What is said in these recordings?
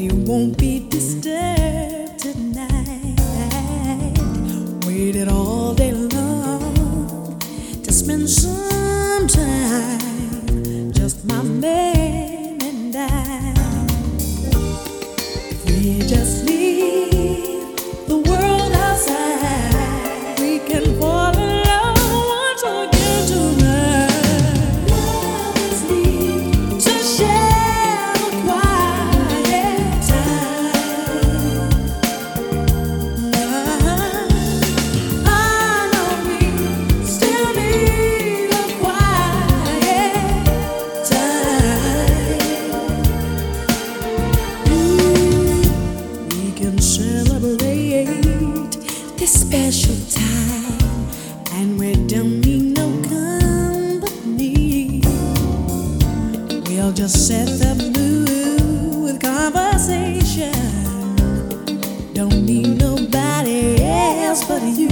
you won't be disturbed tonight. Waited all day long to spend some time, just my man and I. If we just leave the world outside, we can fall in love once again tonight. Love is need to share the quiet time. I know we still need a quiet time. We can celebrate this special time, and we don't need no company. We'll just set the mood with conversation. Don't need nobody else but you.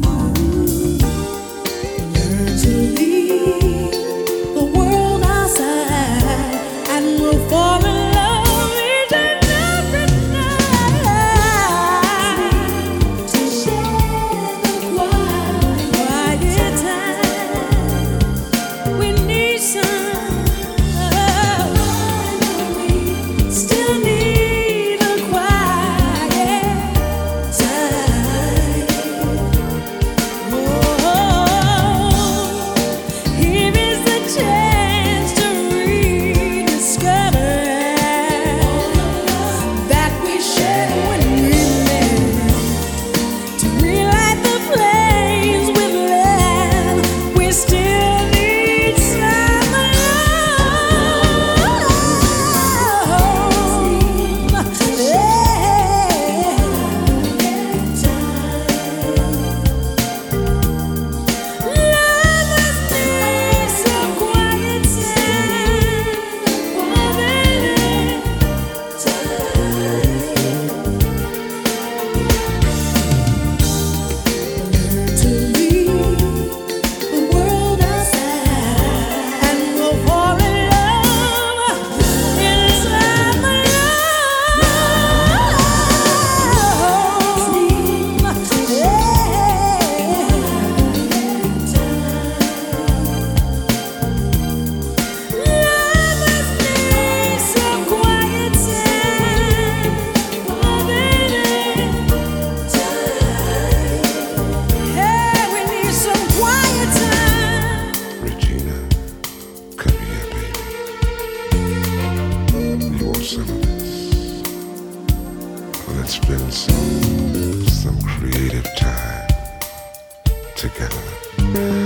Learn to leave the world outside, and we'll fall in love each and every night. To share the quiet time, we need some. We still need a quiet time. Here is the chance to rediscover that we shared when we met. To relight the flames with love, we still need some love. Regina, come here, baby. You want some of this? Let's spend some creative time together.